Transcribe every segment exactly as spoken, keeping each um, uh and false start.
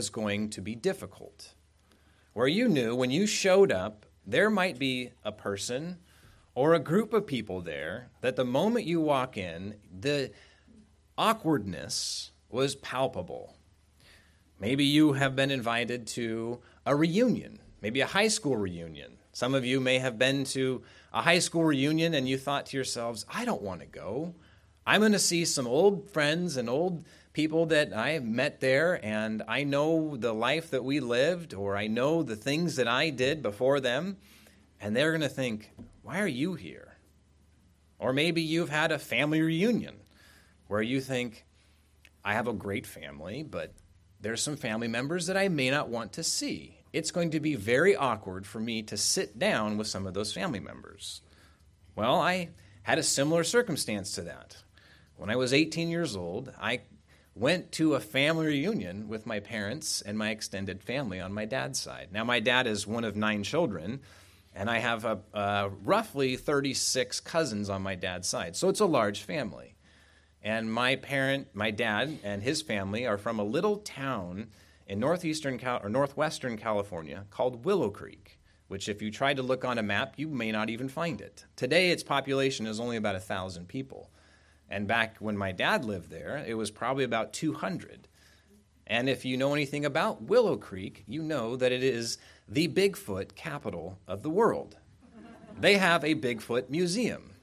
was going to be difficult, where you knew when you showed up, there might be a person or a group of people there that the moment you walk in, the awkwardness was palpable. Maybe you have been invited to a reunion, maybe a high school reunion. Some of you may have been to a high school reunion and you thought to yourselves, I don't want to go. I'm going to see some old friends and old people that I met there, and I know the life that we lived, or I know the things that I did before them, and they're going to think, why are you here? Or maybe you've had a family reunion where you think, I have a great family, but there's some family members that I may not want to see. It's going to be very awkward for me to sit down with some of those family members. Well, I had a similar circumstance to that. When I was eighteen years old, I went to a family reunion with my parents and my extended family on my dad's side. Now, my dad is one of nine children, and I have a, uh, roughly thirty-six cousins on my dad's side, so it's a large family. And my parent, my dad, and his family are from a little town in northeastern Cal- or northwestern California called Willow Creek, which if you tried to look on a map, you may not even find it. Today, its population is only about one thousand people. And back when my dad lived there, it was probably about two hundred. And if you know anything about Willow Creek, you know that it is the Bigfoot capital of the world. They have a Bigfoot museum.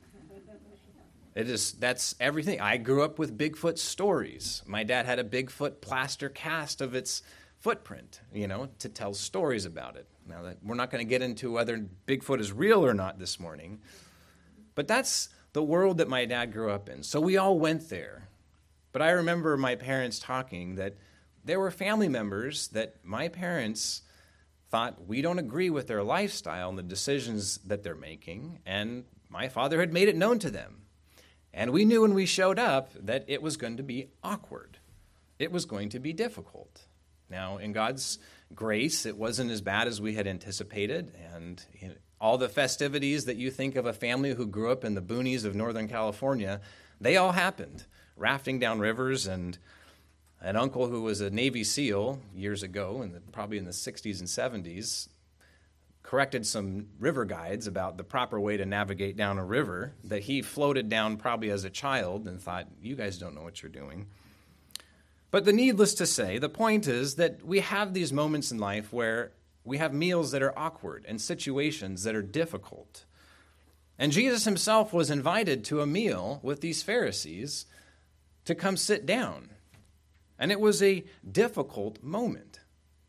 It is, that's everything. I grew up with Bigfoot stories. My dad had a Bigfoot plaster cast of its footprint, you know, to tell stories about it. Now, that we're not going to get into whether Bigfoot is real or not this morning, but that's the world that my dad grew up in. So we all went there. But I remember my parents talking that there were family members that my parents thought we don't agree with their lifestyle and the decisions that they're making, and my father had made it known to them. And we knew when we showed up that it was going to be awkward. It was going to be difficult. Now, in God's grace, it wasn't as bad as we had anticipated, and all the festivities that you think of a family who grew up in the boonies of Northern California, they all happened. Rafting down rivers, and an uncle who was a Navy SEAL years ago, in the, probably in the sixties and seventies, corrected some river guides about the proper way to navigate down a river that he floated down probably as a child and thought, you guys don't know what you're doing. But the needless to say, the point is that we have these moments in life where we have meals that are awkward and situations that are difficult. And Jesus himself was invited to a meal with these Pharisees to come sit down. And it was a difficult moment.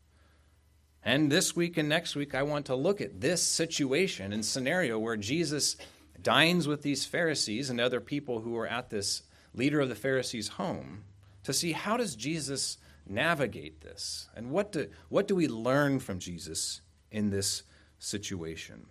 And this week and next week, I want to look at this situation and scenario where Jesus dines with these Pharisees and other people who are at this leader of the Pharisees' home to see how does Jesus navigate this, and what do, what do we learn from Jesus in this situation.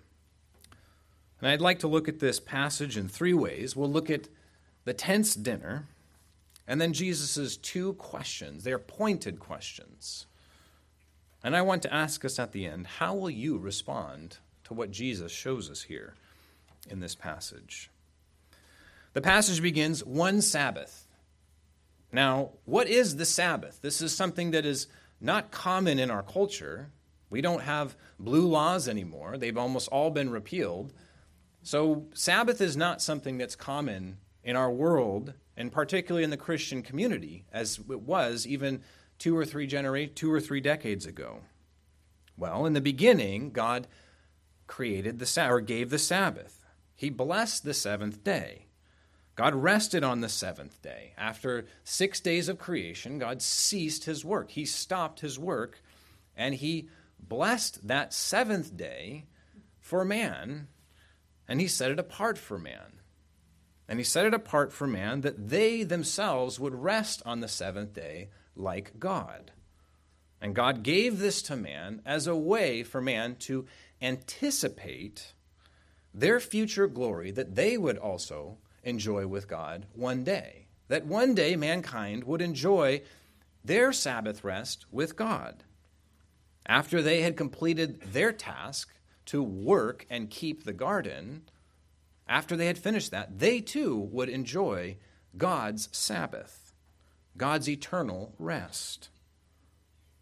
And I'd like to look at this passage in three ways. We'll look at the tense dinner, and then Jesus' two questions. They're pointed questions. And I want to ask us at the end, how will you respond to what Jesus shows us here in this passage? The passage begins, one Sabbath. Now, what is the Sabbath? This is something that is not common in our culture. We don't have blue laws anymore. They've almost all been repealed. So Sabbath is not something that's common in our world, and particularly in the Christian community, as it was even two or three genera- two or three decades ago. Well, in the beginning, God created the Sabbath, or gave the Sabbath. He blessed the seventh day. God rested on the seventh day. After six days of creation, God ceased his work. He stopped his work, and he blessed that seventh day for man, and he set it apart for man. And he set it apart for man that they themselves would rest on the seventh day like God. And God gave this to man as a way for man to anticipate their future glory that they would also enjoy with God one day. That one day mankind would enjoy their Sabbath rest with God. After they had completed their task to work and keep the garden, after they had finished that, they too would enjoy God's Sabbath, God's eternal rest.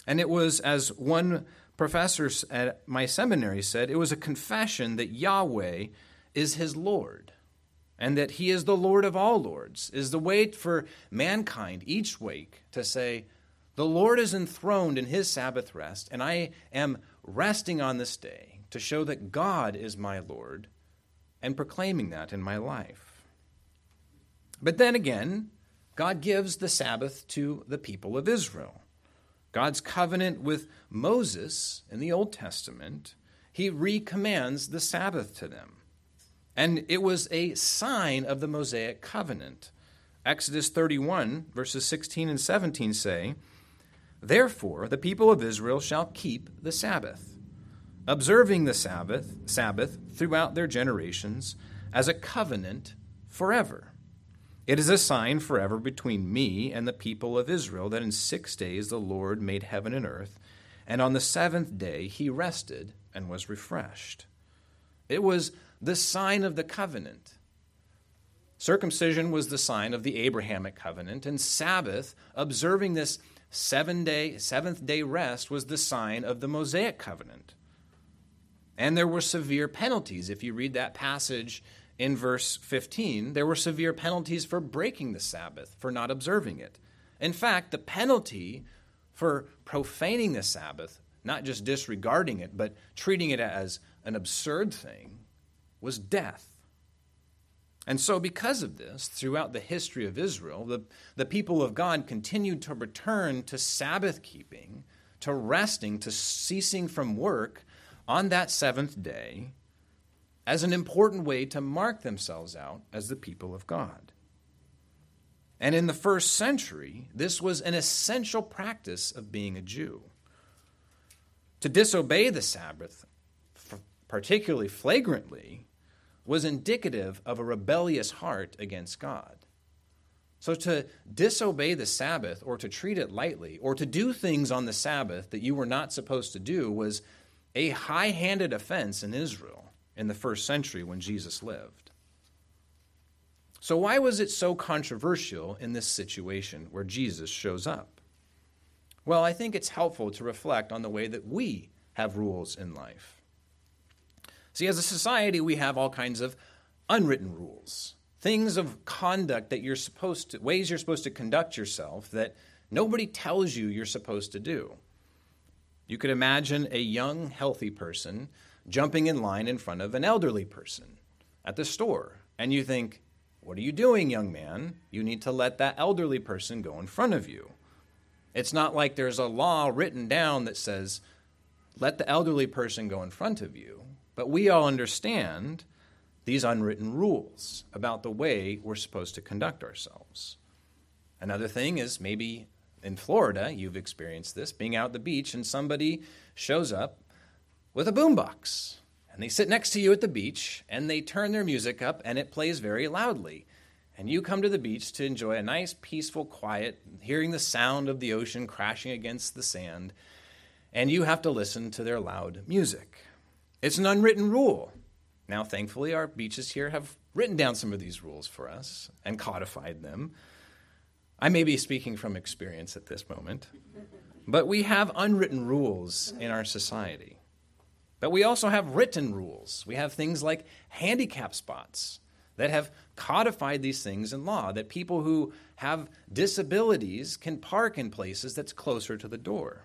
And it was, as one professor at my seminary said, it was a confession that Yahweh is his Lord, and that he is the Lord of all lords, is the way for mankind each week to say, the Lord is enthroned in his Sabbath rest, and I am resting on this day to show that God is my Lord, and proclaiming that in my life. But then again, God gives the Sabbath to the people of Israel. God's covenant with Moses in the Old Testament, he recommands the Sabbath to them. And it was a sign of the Mosaic covenant. Exodus thirty-one, verses sixteen and seventeen say, "Therefore the people of Israel shall keep the Sabbath, observing the Sabbath, Sabbath throughout their generations as a covenant forever. It is a sign forever between me and the people of Israel that in six days the Lord made heaven and earth, and on the seventh day he rested and was refreshed." It was the sign of the covenant. Circumcision was the sign of the Abrahamic covenant, and Sabbath, observing this seven-day, seventh-day rest, was the sign of the Mosaic covenant. And there were severe penalties. If you read that passage in verse fifteen, there were severe penalties for breaking the Sabbath, for not observing it. In fact, the penalty for profaning the Sabbath, not just disregarding it, but treating it as an absurd thing, was death. And so because of this, throughout the history of Israel, the, the people of God continued to return to Sabbath keeping, to resting, to ceasing from work on that seventh day, as an important way to mark themselves out as the people of God. And in the first century, this was an essential practice of being a Jew. To disobey the Sabbath, particularly flagrantly, was indicative of a rebellious heart against God. So to disobey the Sabbath, or to treat it lightly, or to do things on the Sabbath that you were not supposed to do, was a high-handed offense in Israel in the first century when Jesus lived. So why was it so controversial in this situation where Jesus shows up? Well, I think it's helpful to reflect on the way that we have rules in life. See, as a society, we have all kinds of unwritten rules, things of conduct that you're supposed to, ways you're supposed to conduct yourself that nobody tells you you're supposed to do. You could imagine a young, healthy person jumping in line in front of an elderly person at the store. And you think, what are you doing, young man? You need to let that elderly person go in front of you. It's not like there's a law written down that says, let the elderly person go in front of you. But we all understand these unwritten rules about the way we're supposed to conduct ourselves. Another thing is maybe in Florida, you've experienced this, being out at the beach and somebody shows up with a boombox. And they sit next to you at the beach and they turn their music up and it plays very loudly. And you come to the beach to enjoy a nice, peaceful, quiet, hearing the sound of the ocean crashing against the sand. And you have to listen to their loud music. It's an unwritten rule. Now, thankfully, our beaches here have written down some of these rules for us and codified them. I may be speaking from experience at this moment, but we have unwritten rules in our society. But we also have written rules. We have things like handicap spots that have codified these things in law, that people who have disabilities can park in places that's closer to the door.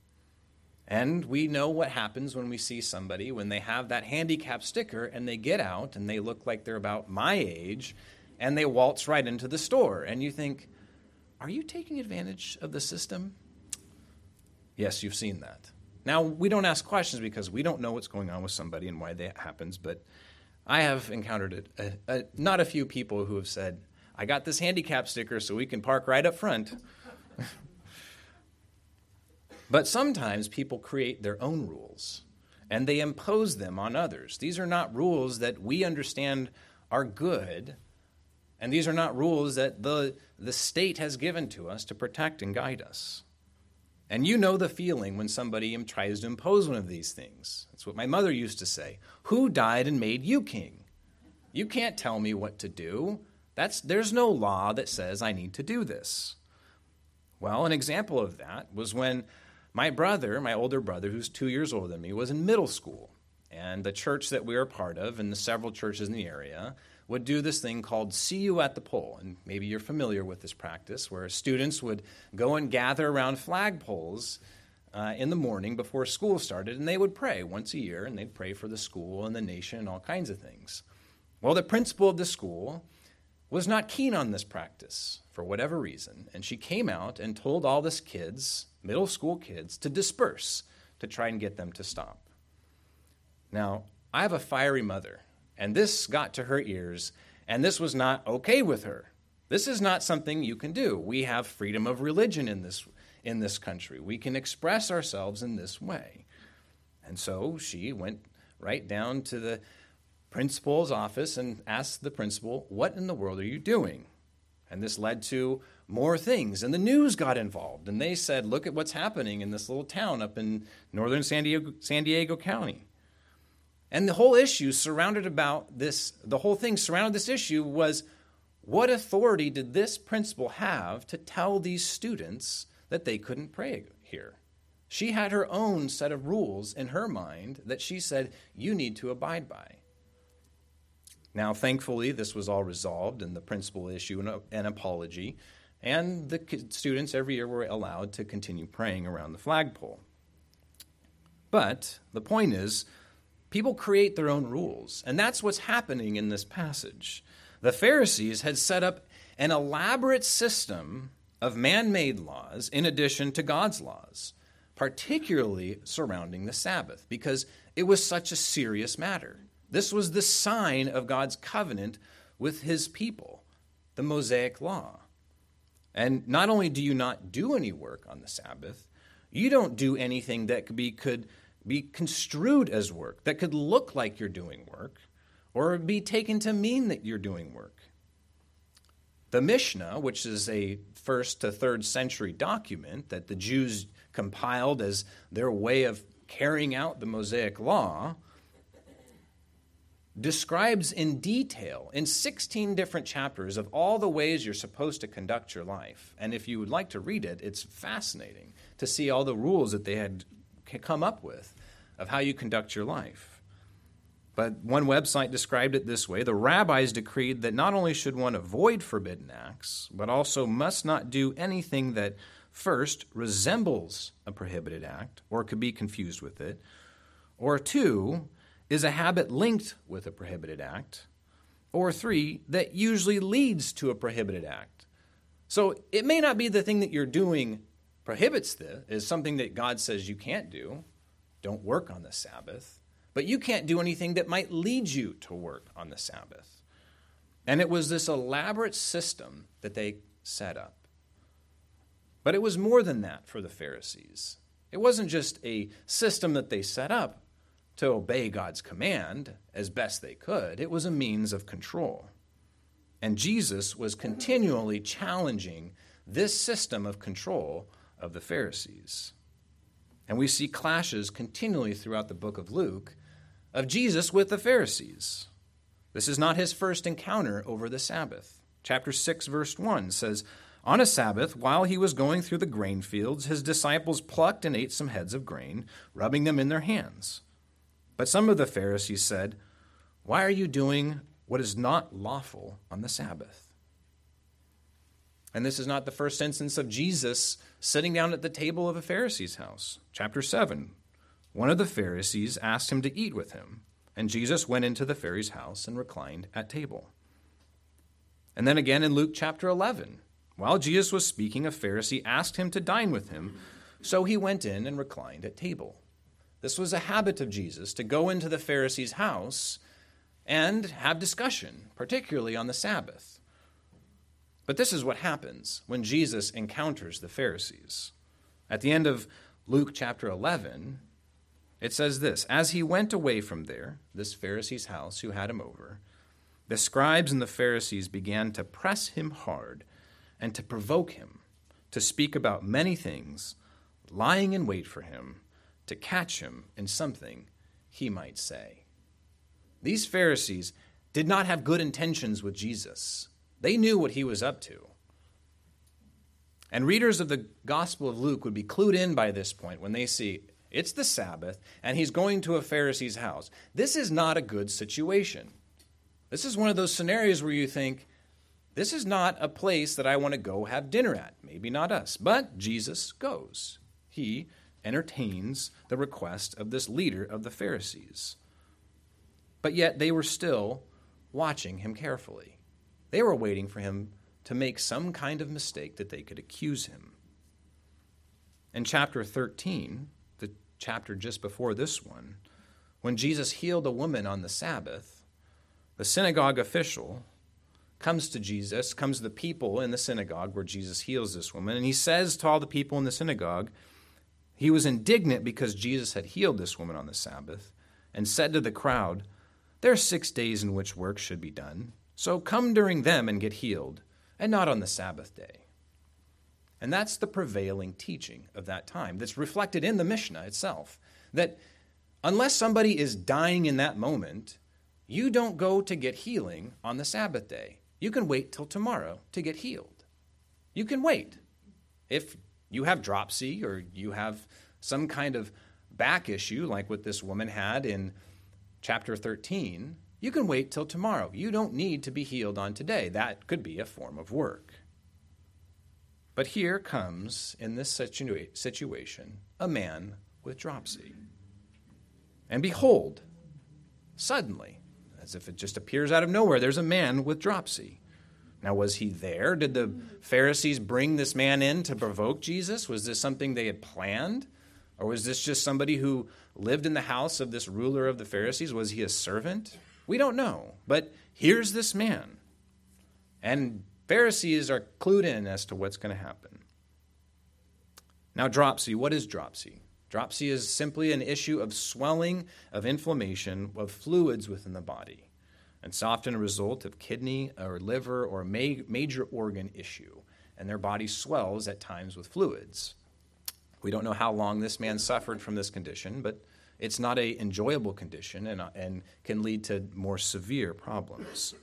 And we know what happens when we see somebody, when they have that handicap sticker and they get out and they look like they're about my age and they waltz right into the store. And you think, are you taking advantage of the system? Yes, you've seen that. Now, we don't ask questions because we don't know what's going on with somebody and why that happens, but I have encountered a, a, a, not a few people who have said, I got this handicap sticker so we can park right up front. But sometimes people create their own rules, and they impose them on others. These are not rules that we understand are good, and these are not rules that the, the state has given to us to protect and guide us. And you know the feeling when somebody tries to impose one of these things. That's what my mother used to say. Who died and made you king? You can't tell me what to do. That's, there's no law that says I need to do this. Well, an example of that was when My brother, my older brother, who's two years older than me, was in middle school. And the church that we were part of, and the several churches in the area, would do this thing called See You at the Pole. And maybe you're familiar with this practice, where students would go and gather around flagpoles uh, in the morning before school started, and they would pray once a year, and they'd pray for the school and the nation and all kinds of things. Well, the principal of the school was not keen on this practice for whatever reason, and she came out and told all these kids, middle school kids, to disperse, to try and get them to stop. Now, I have a fiery mother, and this got to her ears, and this was not okay with her. This is not something you can do. We have freedom of religion in this, in this country. We can express ourselves in this way. And so she went right down to the principal's office and asked the principal, what in the world are you doing? And this led to more things, and the news got involved, and they said, look at what's happening in this little town up in northern San Diego, San Diego County. And the whole issue surrounded about this, the whole thing surrounded this issue was, what authority did this principal have to tell these students that they couldn't pray here? She had her own set of rules in her mind that she said, you need to abide by. Now, thankfully, this was all resolved, and the principal issued an, an apology, and the students every year were allowed to continue praying around the flagpole. But the point is, people create their own rules, and that's what's happening in this passage. The Pharisees had set up an elaborate system of man-made laws in addition to God's laws, particularly surrounding the Sabbath, because it was such a serious matter. This was the sign of God's covenant with his people, the Mosaic law. And not only do you not do any work on the Sabbath, you don't do anything that could be, could be construed as work, that could look like you're doing work, or be taken to mean that you're doing work. The Mishnah, which is a first to third century document that the Jews compiled as their way of carrying out the Mosaic law, describes in detail, in sixteen different chapters, of all the ways you're supposed to conduct your life. And if you would like to read it, it's fascinating to see all the rules that they had come up with of how you conduct your life. But one website described it this way: the rabbis decreed that not only should one avoid forbidden acts, but also must not do anything that first resembles a prohibited act or could be confused with it, or two, is a habit linked with a prohibited act, or three, that usually leads to a prohibited act. So it may not be the thing that you're doing prohibits this, is something that God says you can't do. Don't work on the Sabbath. But you can't do anything that might lead you to work on the Sabbath. And it was this elaborate system that they set up. But it was more than that for the Pharisees. It wasn't just a system that they set up to obey God's command as best they could. It was a means of control. And Jesus was continually challenging this system of control of the Pharisees. And we see clashes continually throughout the book of Luke of Jesus with the Pharisees. This is not his first encounter over the Sabbath. Chapter six, verse one says, on a Sabbath, while he was going through the grain fields, his disciples plucked and ate some heads of grain, rubbing them in their hands. But some of the Pharisees said, why are you doing what is not lawful on the Sabbath? And this is not the first instance of Jesus sitting down at the table of a Pharisee's house. Chapter seven, one of the Pharisees asked him to eat with him, and Jesus went into the Pharisee's house and reclined at table. And then again in Luke chapter eleven, while Jesus was speaking, a Pharisee asked him to dine with him, so he went in and reclined at table. This was a habit of Jesus, to go into the Pharisee's house and have discussion, particularly on the Sabbath. But this is what happens when Jesus encounters the Pharisees. At the end of Luke chapter eleven, it says this: as he went away from there, this Pharisee's house who had him over, the scribes and the Pharisees began to press him hard and to provoke him to speak about many things, lying in wait for him, to catch him in something he might say. These Pharisees did not have good intentions with Jesus. They knew what he was up to. And readers of the Gospel of Luke would be clued in by this point when they see it's the Sabbath and he's going to a Pharisee's house. This is not a good situation. This is one of those scenarios where you think, this is not a place that I want to go have dinner at. Maybe not us, but Jesus goes. He entertains the request of this leader of the Pharisees. But yet they were still watching him carefully. They were waiting for him to make some kind of mistake that they could accuse him. In chapter thirteen, the chapter just before this one, when Jesus healed a woman on the Sabbath, the synagogue official comes to Jesus, comes to the people in the synagogue where Jesus heals this woman, and he says to all the people in the synagogue, he was indignant because Jesus had healed this woman on the Sabbath, and said to the crowd, there are six days in which work should be done, so come during them and get healed, and not on the Sabbath day. And that's the prevailing teaching of that time that's reflected in the Mishnah itself, that unless somebody is dying in that moment, you don't go to get healing on the Sabbath day. You can wait till tomorrow to get healed. You can wait. If you have dropsy or you have some kind of back issue like what this woman had in chapter thirteen, you can wait till tomorrow. You don't need to be healed on today. That could be a form of work. But here comes, in this situa- situation, a man with dropsy. And behold, suddenly, as if it just appears out of nowhere, there's a man with dropsy. Now, was he there? Did the Pharisees bring this man in to provoke Jesus? Was this something they had planned? Or was this just somebody who lived in the house of this ruler of the Pharisees? Was he a servant? We don't know. But here's this man. And Pharisees are clued in as to what's going to happen. Now, dropsy, what is dropsy? Dropsy is simply an issue of swelling, of inflammation, of fluids within the body. It's often a result of kidney or liver or ma- major organ issue, and their body swells at times with fluids. We don't know how long this man suffered from this condition, but it's not an enjoyable condition and, and can lead to more severe problems.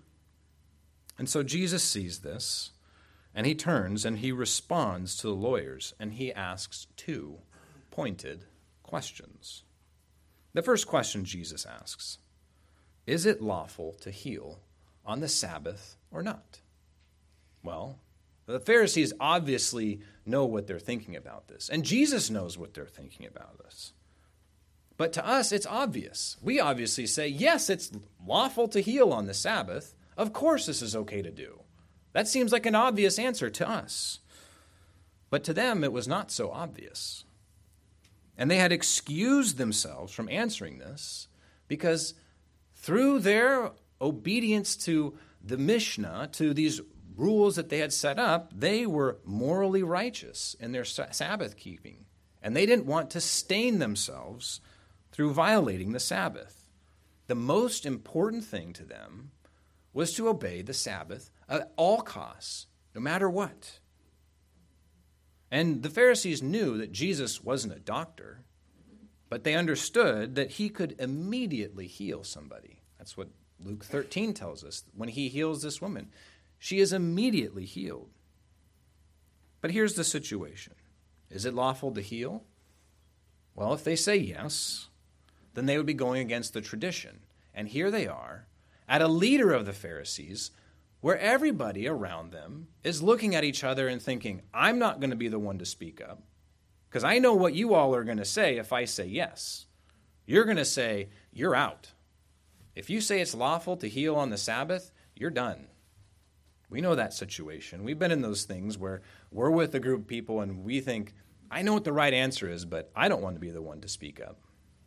And so Jesus sees this, and he turns and he responds to the lawyers, and he asks two pointed questions. The first question Jesus asks, is it lawful to heal on the Sabbath or not? Well, the Pharisees obviously know what they're thinking about this, and Jesus knows what they're thinking about this. But to us, it's obvious. We obviously say, yes, it's lawful to heal on the Sabbath. Of course this is okay to do. That seems like an obvious answer to us. But to them, it was not so obvious. And they had excused themselves from answering this because through their obedience to the Mishnah, to these rules that they had set up, they were morally righteous in their Sabbath keeping. And they didn't want to stain themselves through violating the Sabbath. The most important thing to them was to obey the Sabbath at all costs, no matter what. And the Pharisees knew that Jesus wasn't a doctor, but they understood that he could immediately heal somebody. That's what Luke thirteen tells us. When he heals this woman, she is immediately healed. But here's the situation. Is it lawful to heal? Well, if they say yes, then they would be going against the tradition. And here they are, at a leader of the Pharisees, where everybody around them is looking at each other and thinking, I'm not going to be the one to speak up, because I know what you all are going to say if I say yes. You're going to say, you're out. If you say it's lawful to heal on the Sabbath, you're done. We know that situation. We've been in those things where we're with a group of people and we think, I know what the right answer is, but I don't want to be the one to speak up.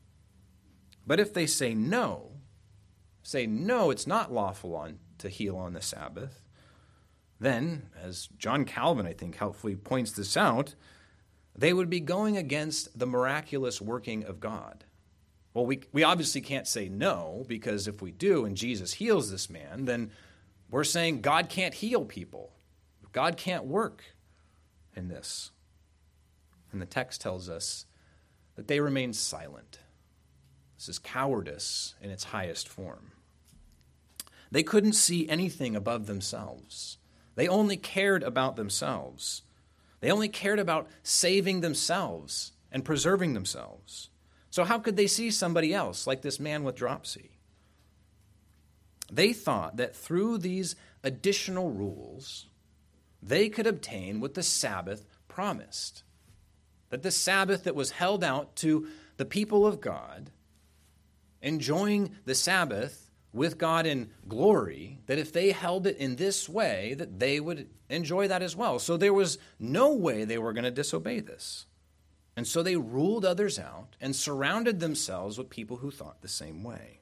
But if they say no, say no, it's not lawful on to heal on the Sabbath, then, as John Calvin, I think, helpfully points this out, they would be going against the miraculous working of God. Well, we, we obviously can't say no, because if we do and Jesus heals this man, then we're saying God can't heal people. God can't work in this. And the text tells us that they remained silent. This is cowardice in its highest form. They couldn't see anything above themselves. They only cared about themselves. They only cared about saving themselves and preserving themselves. So how could they see somebody else, like this man with dropsy? They thought that through these additional rules, they could obtain what the Sabbath promised. That the Sabbath that was held out to the people of God, enjoying the Sabbath with God in glory, that if they held it in this way, that they would enjoy that as well. So there was no way they were going to disobey this. And so they ruled others out and surrounded themselves with people who thought the same way.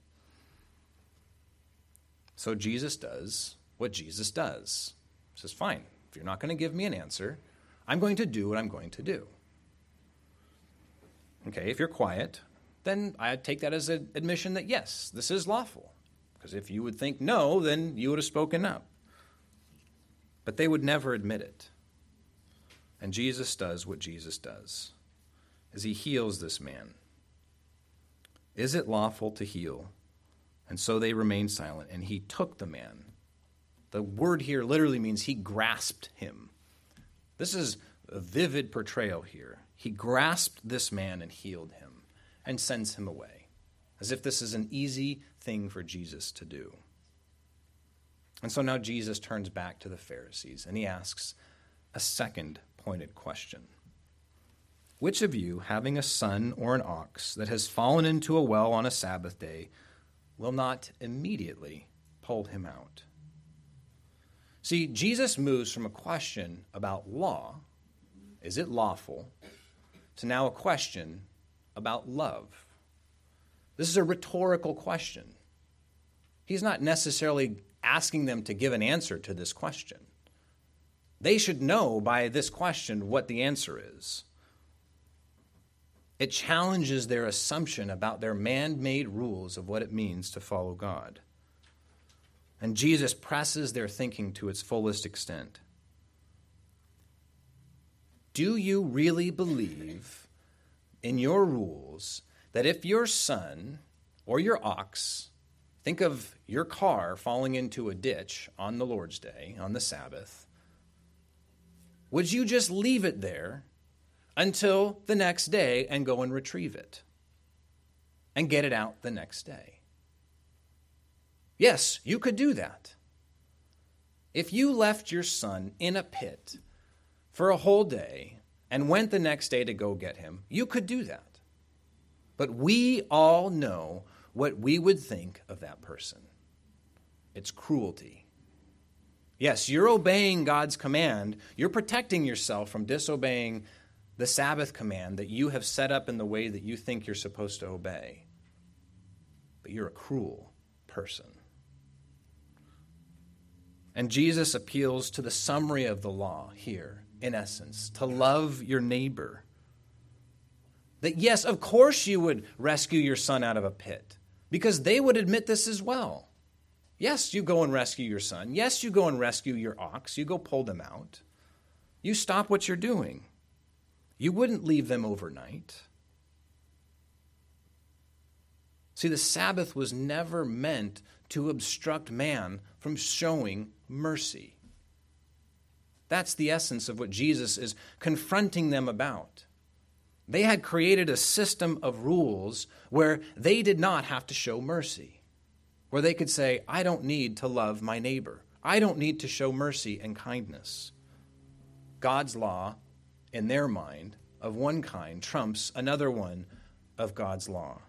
So Jesus does what Jesus does. He says, fine, if you're not going to give me an answer, I'm going to do what I'm going to do. Okay, if you're quiet, then I take that as an admission that yes, this is lawful. Because if you would think no, then you would have spoken up. But they would never admit it. And Jesus does what Jesus does, as he heals this man. Is it lawful to heal? And so they remained silent, and he took the man. The word here literally means he grasped him. This is a vivid portrayal here. He grasped this man and healed him and sends him away, as if this is an easy thing for Jesus to do. And so now Jesus turns back to the Pharisees, and he asks a second pointed question. Which of you, having a son or an ox that has fallen into a well on a Sabbath day, will not immediately pull him out? See, Jesus moves from a question about law, is it lawful, to now a question about love. This is a rhetorical question. He's not necessarily asking them to give an answer to this question. They should know by this question what the answer is. It challenges their assumption about their man-made rules of what it means to follow God. And Jesus presses their thinking to its fullest extent. Do you really believe in your rules that if your son or your ox, think of your car falling into a ditch on the Lord's Day, on the Sabbath, would you just leave it there until the next day and go and retrieve it and get it out the next day? Yes, you could do that. If you left your son in a pit for a whole day and went the next day to go get him, you could do that. But we all know what we would think of that person. It's cruelty. Yes, you're obeying God's command. You're protecting yourself from disobeying the Sabbath command that you have set up in the way that you think you're supposed to obey. But you're a cruel person. And Jesus appeals to the summary of the law here, in essence, to love your neighbor. That yes, of course you would rescue your son out of a pit, because they would admit this as well. Yes, you go and rescue your son. Yes, you go and rescue your ox. You go pull them out. You stop what you're doing. You wouldn't leave them overnight. See, the Sabbath was never meant to obstruct man from showing mercy. That's the essence of what Jesus is confronting them about. They had created a system of rules where they did not have to show mercy, where they could say, I don't need to love my neighbor. I don't need to show mercy and kindness. God's law, in their mind, of one kind, trumps another one of God's law.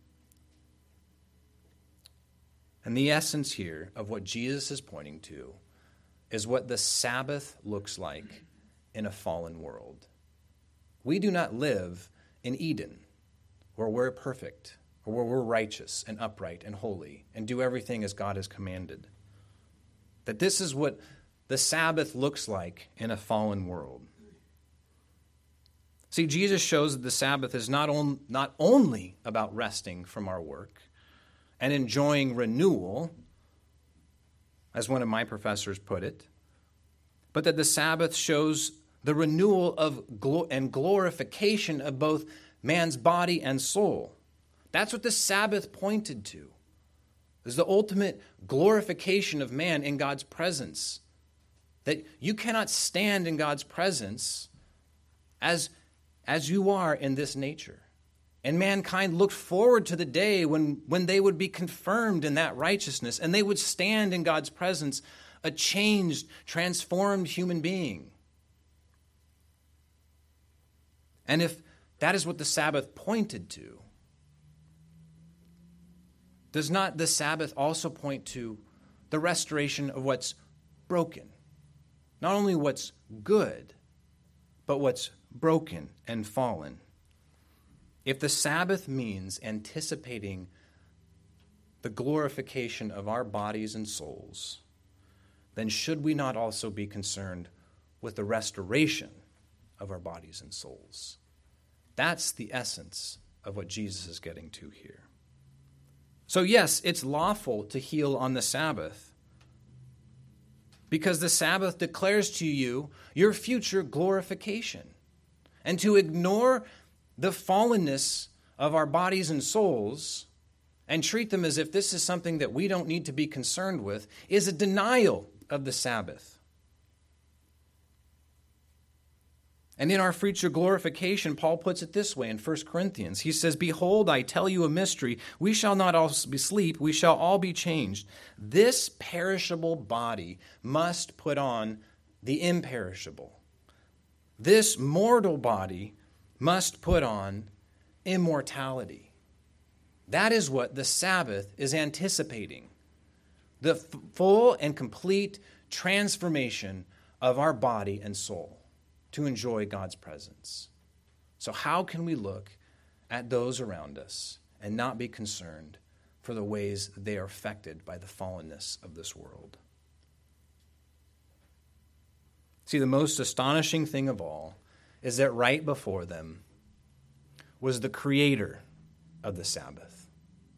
And the essence here of what Jesus is pointing to is what the Sabbath looks like in a fallen world. We do not live in Eden, where we're perfect, or where we're righteous and upright and holy and do everything as God has commanded. That this is what the Sabbath looks like in a fallen world. See, Jesus shows that the Sabbath is not, on, not only about resting from our work and enjoying renewal, as one of my professors put it, but that the Sabbath shows the renewal of glo- and glorification of both man's body and soul. That's what the Sabbath pointed to. Is the ultimate glorification of man in God's presence. That you cannot stand in God's presence as, as you are in this nature. And mankind looked forward to the day when, when they would be confirmed in that righteousness and they would stand in God's presence, a changed, transformed human being. And if that is what the Sabbath pointed to, does not the Sabbath also point to the restoration of what's broken? Not only what's good, but what's broken and fallen. If the Sabbath means anticipating the glorification of our bodies and souls, then should we not also be concerned with the restoration of our bodies and souls? That's the essence of what Jesus is getting to here. So yes, it's lawful to heal on the Sabbath, because the Sabbath declares to you your future glorification. And to ignore the fallenness of our bodies and souls and treat them as if this is something that we don't need to be concerned with is a denial of the Sabbath. And in our future glorification, Paul puts it this way in First Corinthians. He says, "Behold, I tell you a mystery. We shall not all be asleep. We shall all be changed. This perishable body must put on the imperishable. This mortal body must put on immortality." That is what the Sabbath is anticipating. The f- full and complete transformation of our body and soul to enjoy God's presence. So how can we look at those around us and not be concerned for the ways they are affected by the fallenness of this world? See, the most astonishing thing of all is that right before them was the creator of the Sabbath,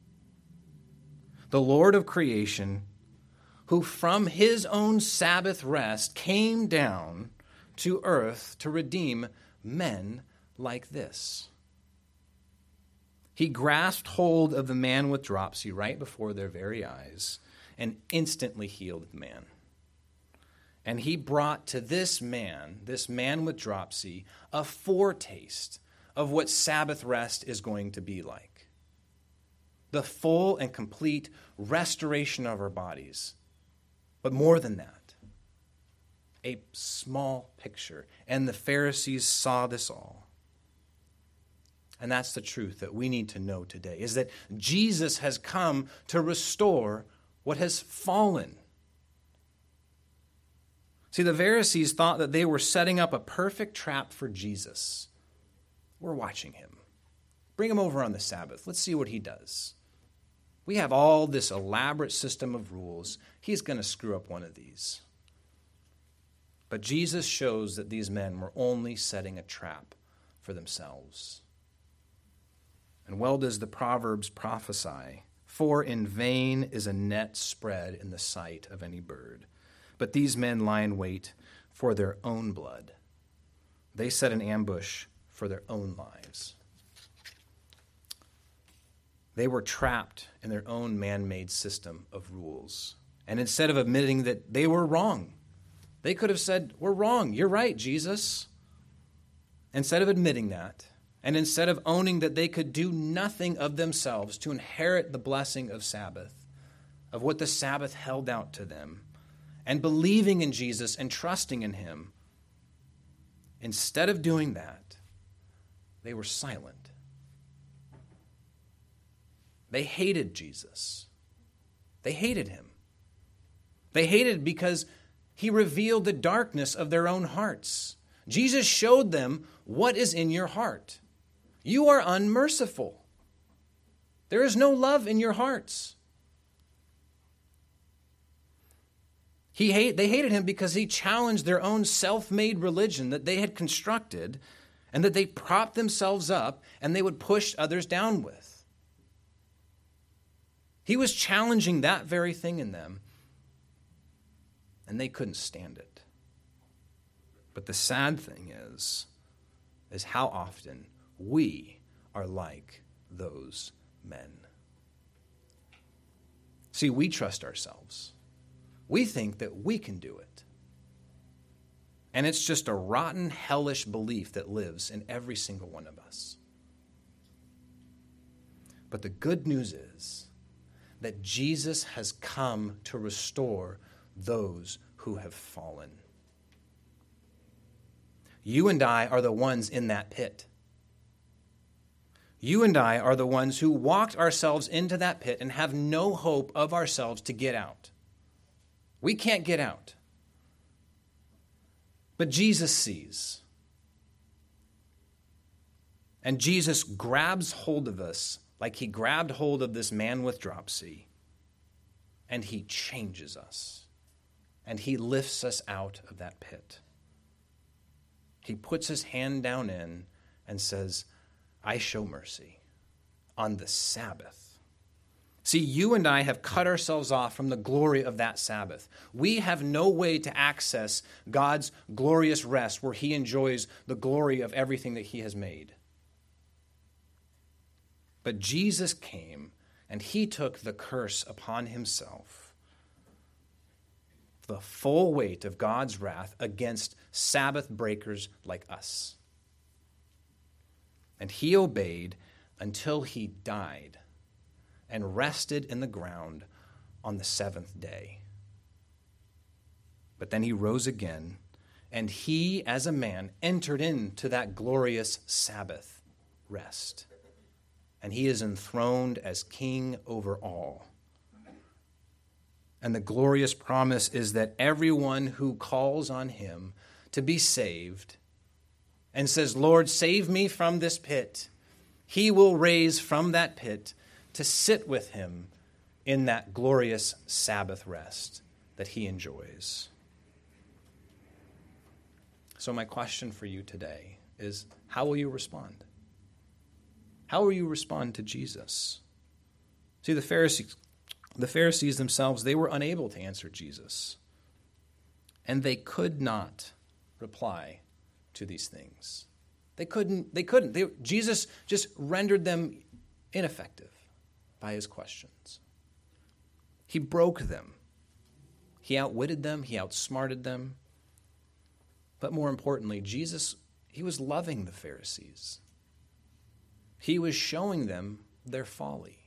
the Lord of creation, who from his own Sabbath rest came down to earth to redeem men like this. He grasped hold of the man with dropsy right before their very eyes and instantly healed the man. And he brought to this man, this man with dropsy, a foretaste of what Sabbath rest is going to be like. The full and complete restoration of our bodies. But more than that, a small picture. And the Pharisees saw this all. And that's the truth that we need to know today, is that Jesus has come to restore what has fallen. See, the Pharisees thought that they were setting up a perfect trap for Jesus. We're watching him. Bring him over on the Sabbath. Let's see what he does. We have all this elaborate system of rules. He's going to screw up one of these. But Jesus shows that these men were only setting a trap for themselves. And well does the Proverbs prophesy, "For in vain is a net spread in the sight of any bird. But these men lie in wait for their own blood. They set an ambush for their own lives." They were trapped in their own man-made system of rules. And instead of admitting that they were wrong, they could have said, "We're wrong. You're right, Jesus." Instead of admitting that, and instead of owning that they could do nothing of themselves to inherit the blessing of Sabbath, of what the Sabbath held out to them, and believing in Jesus and trusting in him, instead of doing that, they were silent. They hated Jesus. They hated him. They hated because he revealed the darkness of their own hearts. Jesus showed them what is in your heart. You are unmerciful. There is no love in your hearts. He hate, they hated him because he challenged their own self-made religion that they had constructed and that they propped themselves up and they would push others down with. He was challenging that very thing in them, and they couldn't stand it. But the sad thing is, is how often we are like those men. See, we trust ourselves. We think that we can do it. And it's just a rotten, hellish belief that lives in every single one of us. But the good news is that Jesus has come to restore those who have fallen. You and I are the ones in that pit. You and I are the ones who walked ourselves into that pit and have no hope of ourselves to get out. We can't get out. But Jesus sees. And Jesus grabs hold of us like he grabbed hold of this man with dropsy. And he changes us. And he lifts us out of that pit. He puts his hand down in and says, I show mercy on the Sabbath. See, you and I have cut ourselves off from the glory of that Sabbath. We have no way to access God's glorious rest where he enjoys the glory of everything that he has made. But Jesus came and he took the curse upon himself. The full weight of God's wrath against Sabbath breakers like us. And he obeyed until he died and rested in the ground on the seventh day. But then he rose again, and he, as a man, entered into that glorious Sabbath rest. And he is enthroned as king over all. And the glorious promise is that everyone who calls on him to be saved and says, Lord, save me from this pit, he will raise from that pit to sit with him in that glorious Sabbath rest that he enjoys. So my question for you today is, how will you respond? How will you respond to Jesus? See, the Pharisees... The Pharisees themselves, they were unable to answer Jesus. And they could not reply to these things. They couldn't. They couldn't. They, Jesus just rendered them ineffective by his questions. He broke them. He outwitted them. He outsmarted them. But more importantly, Jesus, he was loving the Pharisees. He was showing them their folly.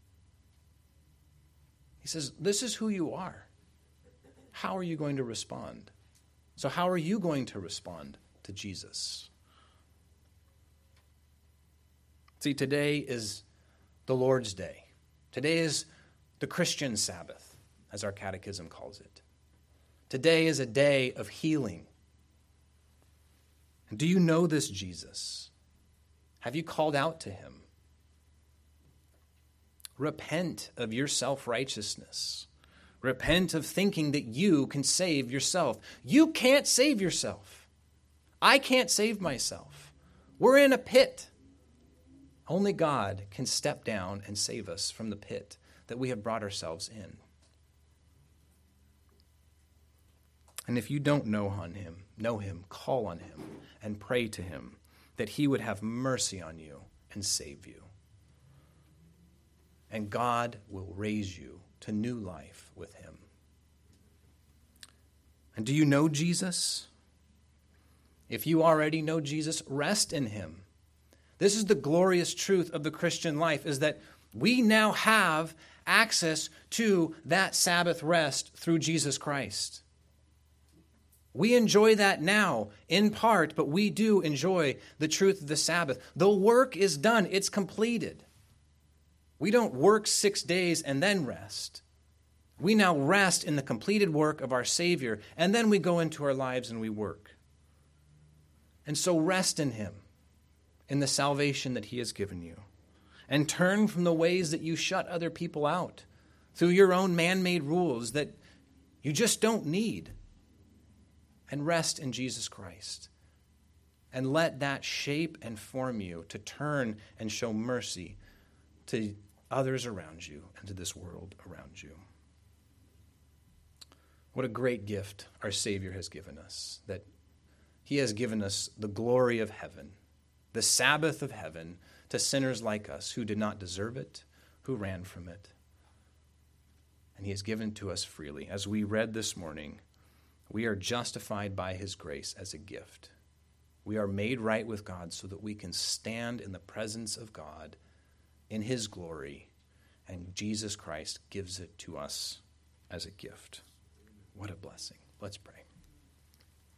He says, this is who you are. How are you going to respond? So how are you going to respond to Jesus? See, today is the Lord's Day. Today is the Christian Sabbath, as our catechism calls it. Today is a day of healing. And do you know this Jesus? Have you called out to him? Repent of your self-righteousness. Repent of thinking that you can save yourself. You can't save yourself. I can't save myself. We're in a pit. Only God can step down and save us from the pit that we have brought ourselves in. And if you don't know on him, know him, call on him, and pray to him that he would have mercy on you and save you. And God will raise you to new life with him. And do you know Jesus? If you already know Jesus, rest in him. This is the glorious truth of the Christian life, is that we now have access to that Sabbath rest through Jesus Christ. We enjoy that now, in part, but we do enjoy the truth of the Sabbath. The work is done. It's completed. We don't work six days and then rest. We now rest in the completed work of our Savior, and then we go into our lives and we work. And so rest in him, in the salvation that he has given you, and turn from the ways that you shut other people out through your own man-made rules that you just don't need, and rest in Jesus Christ. And let that shape and form you to turn and show mercy to others around you and to this world around you. What a great gift our Savior has given us, that he has given us the glory of heaven, the Sabbath of heaven, to sinners like us who did not deserve it, who ran from it. And he has given to us freely. As we read this morning, We are justified by his grace as a gift. We are made right with God so that we can stand in the presence of God in his glory, and Jesus Christ gives it to us as a gift. What a blessing. Let's pray.